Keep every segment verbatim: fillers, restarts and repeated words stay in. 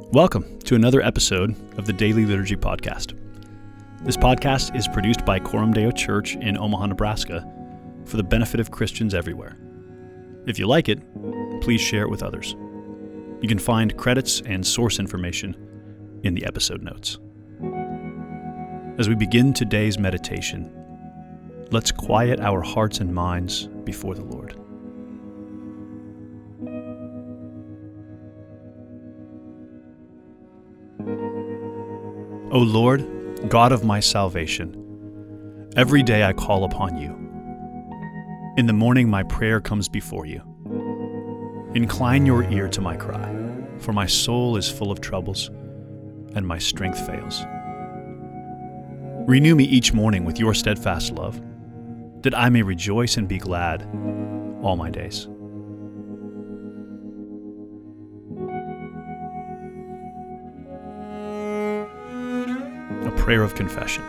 Welcome to another episode of the Daily Liturgy Podcast. This podcast is produced by Coram Deo Church in Omaha, Nebraska, for the benefit of Christians everywhere. If you like it, please share it with others. You can find credits and source information in the episode notes. As we begin today's meditation, let's quiet our hearts and minds before the Lord. O Lord, God of my salvation, every day I call upon you. In the morning my prayer comes before you. Incline your ear to my cry, for my soul is full of troubles, and my strength fails. Renew me each morning with your steadfast love, that I may rejoice and be glad all my days. A prayer of confession.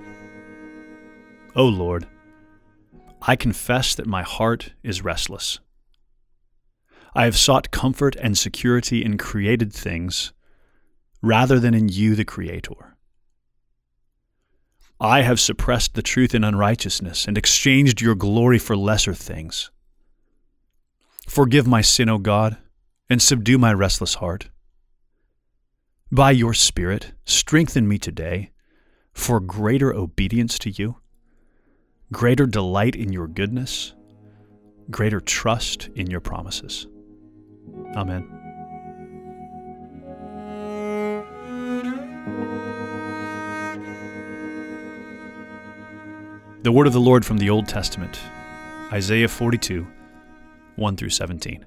O Lord, I confess that my heart is restless. I have sought comfort and security in created things rather than in you, the Creator. I have suppressed the truth in unrighteousness and exchanged your glory for lesser things. Forgive my sin, O God, and subdue my restless heart. By your Spirit, strengthen me today for greater obedience to you, greater delight in your goodness, greater trust in your promises. Amen. The word of the Lord from the Old Testament, Isaiah forty-two, one through seventeen.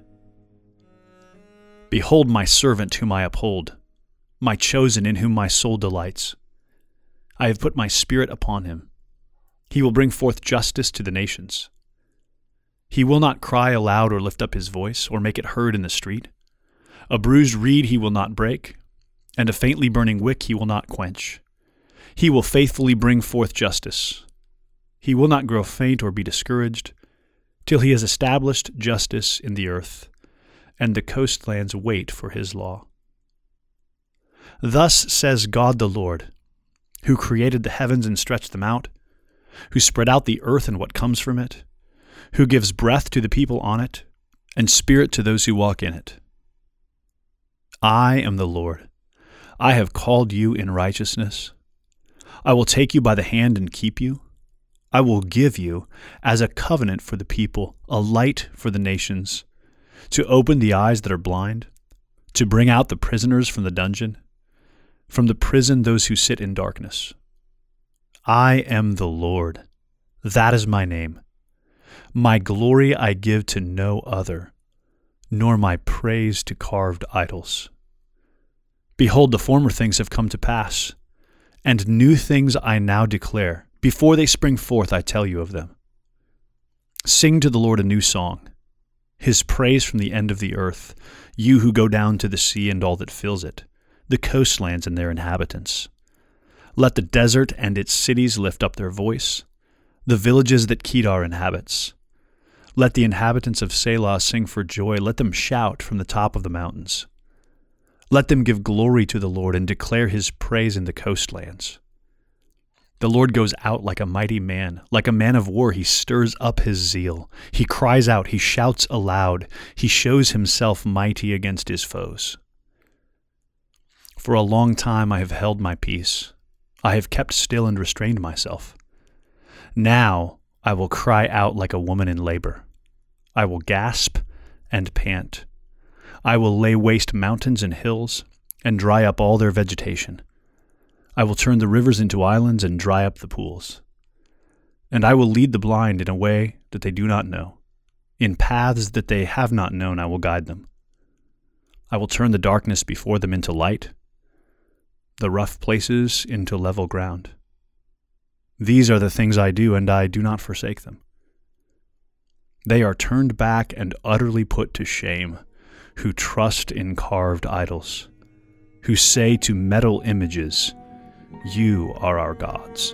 Behold my servant whom I uphold, my chosen in whom my soul delights. I have put my spirit upon him. He will bring forth justice to the nations. He will not cry aloud or lift up his voice or make it heard in the street. A bruised reed he will not break, and a faintly burning wick he will not quench. He will faithfully bring forth justice. He will not grow faint or be discouraged, till he has established justice in the earth, and the coastlands wait for his law. Thus says God the Lord, who created the heavens and stretched them out, who spread out the earth and what comes from it, who gives breath to the people on it, and spirit to those who walk in it. I am the Lord. I have called you in righteousness. I will take you by the hand and keep you. I will give you, as a covenant for the people, a light for the nations, to open the eyes that are blind, to bring out the prisoners from the dungeon, from the prison those who sit in darkness. I am the Lord. That is my name. My glory I give to no other, nor my praise to carved idols. Behold, the former things have come to pass, and new things I now declare. Before they spring forth, I tell you of them. Sing to the Lord a new song, his praise from the end of the earth, you who go down to the sea and all that fills it, the coastlands and their inhabitants. Let the desert and its cities lift up their voice, the villages that Kedar inhabits. Let the inhabitants of Selah sing for joy. Let them shout from the top of the mountains. Let them give glory to the Lord and declare his praise in the coastlands. The Lord goes out like a mighty man. Like a man of war, he stirs up his zeal. He cries out, he shouts aloud. He shows himself mighty against his foes. For a long time I have held my peace. I have kept still and restrained myself. Now I will cry out like a woman in labor. I will gasp and pant. I will lay waste mountains and hills and dry up all their vegetation. I will turn the rivers into islands and dry up the pools. And I will lead the blind in a way that they do not know. In paths that they have not known I will guide them. I will turn the darkness before them into light, the rough places into level ground. These are the things I do, and I do not forsake them. They are turned back and utterly put to shame, who trust in carved idols, who say to metal images, "You are our gods."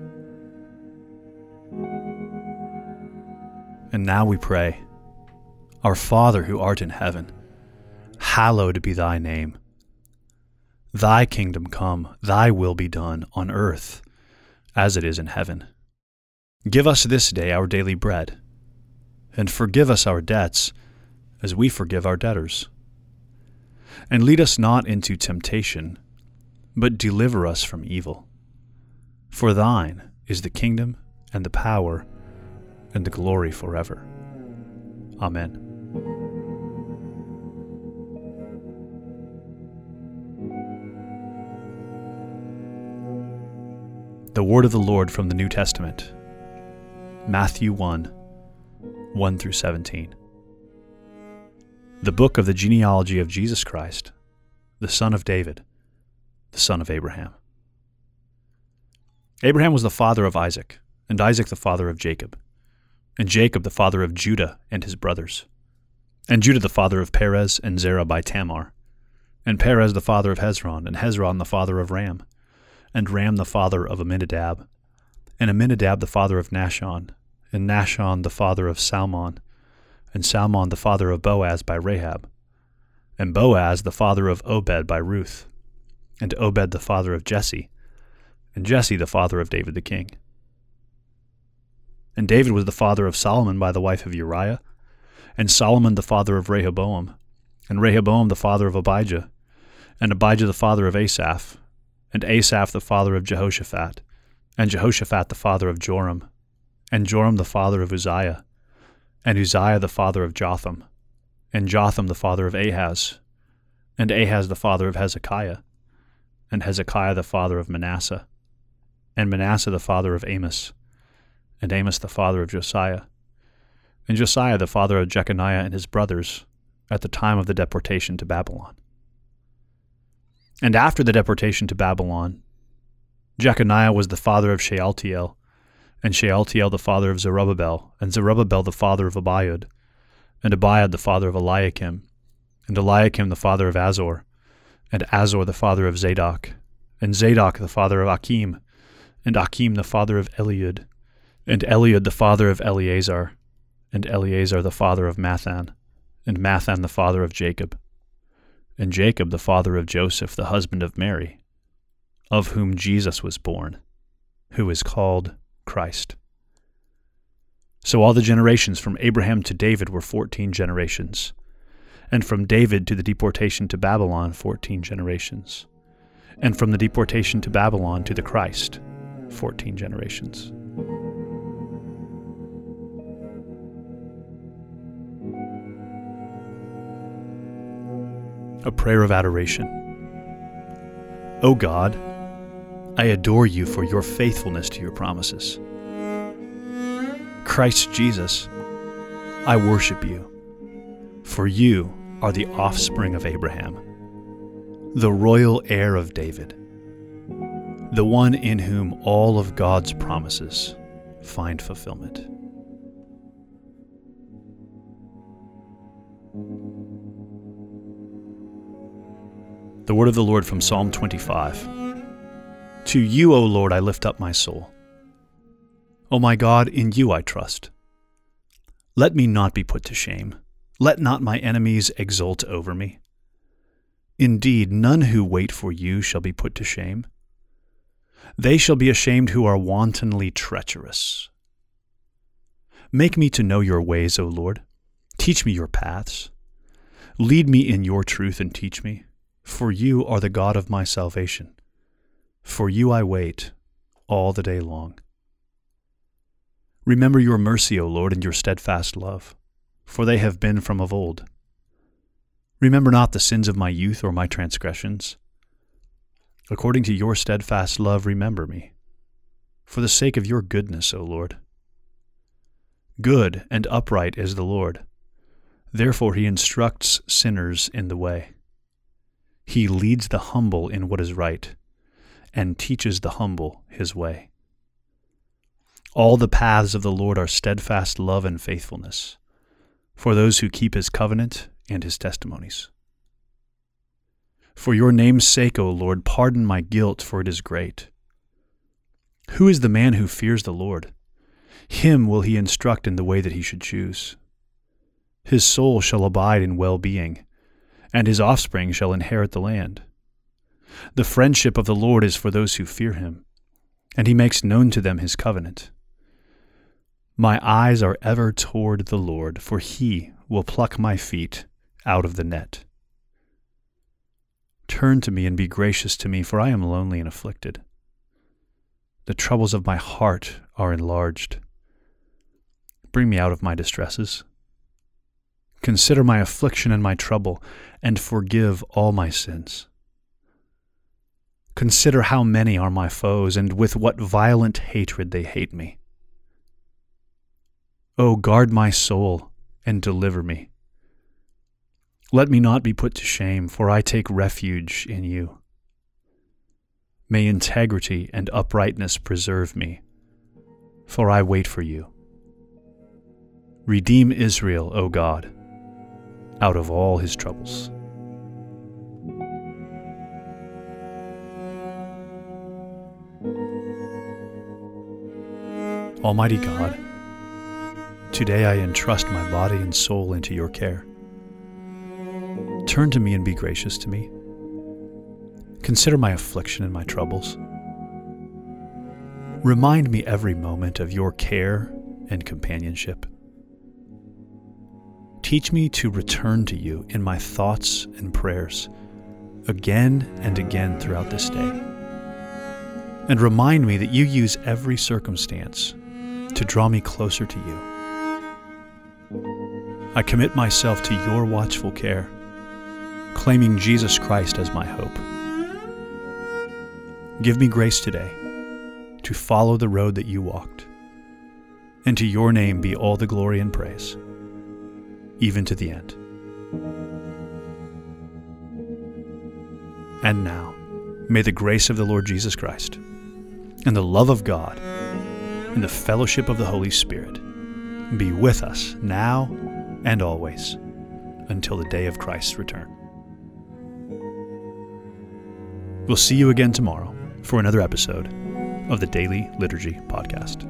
And now we pray, Our Father who art in heaven, hallowed be thy name. Thy kingdom come, thy will be done on earth as it is in heaven. Give us this day our daily bread, and forgive us our debts as we forgive our debtors. And lead us not into temptation, but deliver us from evil. For thine is the kingdom and the power and the glory forever. Amen. The word of the Lord from the New Testament, Matthew one, one through seventeen. The book of the genealogy of Jesus Christ, the son of David, the son of Abraham. Abraham was the father of Isaac, and Isaac the father of Jacob, and Jacob the father of Judah and his brothers, and Judah the father of Perez and Zerah by Tamar, and Perez the father of Hezron, and Hezron the father of Ram, and Ram the father of Amminadab, and Amminadab the father of Nahshon, and Nahshon the father of Salmon, and Salmon the father of Boaz by Rahab, and Boaz the father of Obed by Ruth, and Obed the father of Jesse, and Jesse the father of David the king. And David was the father of Solomon by the wife of Uriah, and Solomon the father of Rehoboam, and Rehoboam the father of Abijah, and Abijah the father of Asaph, and Asaph the father of Jehoshaphat, and Jehoshaphat the father of Joram, and Joram the father of Uzziah, and Uzziah the father of Jotham, and Jotham the father of Ahaz, and Ahaz the father of Hezekiah, and Hezekiah the father of Manasseh, and Manasseh the father of Amos, and Amos the father of Josiah, and Josiah the father of Jeconiah and his brothers, at the time of the deportation to Babylon. And after the deportation to Babylon, Jeconiah was the father of Shealtiel, and Shealtiel the father of Zerubbabel, and Zerubbabel the father of Abiud, and Abiud the father of Eliakim, and Eliakim the father of Azor, and Azor the father of Zadok, and Zadok the father of Achim, and Achim the father of Eliud, and Eliud the father of Eleazar, and Eleazar the father of Mathan, and Mathan the father of Jacob, and Jacob the father of Joseph the husband of Mary, of whom Jesus was born, who is called Christ. So all the generations from Abraham to David were fourteen generations, and from David to the deportation to Babylon fourteen generations, and from the deportation to Babylon to the Christ fourteen generations. A prayer of adoration. O God, I adore you for your faithfulness to your promises. Christ Jesus, I worship you, for you are the offspring of Abraham, the royal heir of David, the one in whom all of God's promises find fulfillment. The word of the Lord from Psalm twenty-five. To you, O Lord, I lift up my soul. O my God, in you I trust. Let me not be put to shame. Let not my enemies exult over me. Indeed, none who wait for you shall be put to shame. They shall be ashamed who are wantonly treacherous. Make me to know your ways, O Lord. Teach me your paths. Lead me in your truth and teach me. For you are the God of my salvation. For you I wait all the day long. Remember your mercy, O Lord, and your steadfast love, for they have been from of old. Remember not the sins of my youth or my transgressions. According to your steadfast love, remember me, for the sake of your goodness, O Lord. Good and upright is the Lord. Therefore he instructs sinners in the way. He leads the humble in what is right, and teaches the humble his way. All the paths of the Lord are steadfast love and faithfulness, for those who keep his covenant and his testimonies. For your name's sake, O Lord, pardon my guilt, for it is great. Who is the man who fears the Lord? Him will he instruct in the way that he should choose. His soul shall abide in well-being, and his offspring shall inherit the land. The friendship of the Lord is for those who fear him, and he makes known to them his covenant. My eyes are ever toward the Lord, for he will pluck my feet out of the net. Turn to me and be gracious to me, for I am lonely and afflicted. The troubles of my heart are enlarged. Bring me out of my distresses. Consider my affliction and my trouble, and forgive all my sins. Consider how many are my foes, and with what violent hatred they hate me. O guard my soul, and deliver me. Let me not be put to shame, for I take refuge in you. May integrity and uprightness preserve me, for I wait for you. Redeem Israel, O God, out of all his troubles. Almighty God, today I entrust my body and soul into your care. Turn to me and be gracious to me. Consider my affliction and my troubles. Remind me every moment of your care and companionship. Teach me to return to you in my thoughts and prayers again and again throughout this day. And remind me that you use every circumstance to draw me closer to you. I commit myself to your watchful care, claiming Jesus Christ as my hope. Give me grace today to follow the road that you walked, and to your name be all the glory and praise, even to the end. And now, may the grace of the Lord Jesus Christ, and the love of God, and the fellowship of the Holy Spirit be with us now and always, until the day of Christ's return. We'll see you again tomorrow for another episode of the Daily Liturgy Podcast.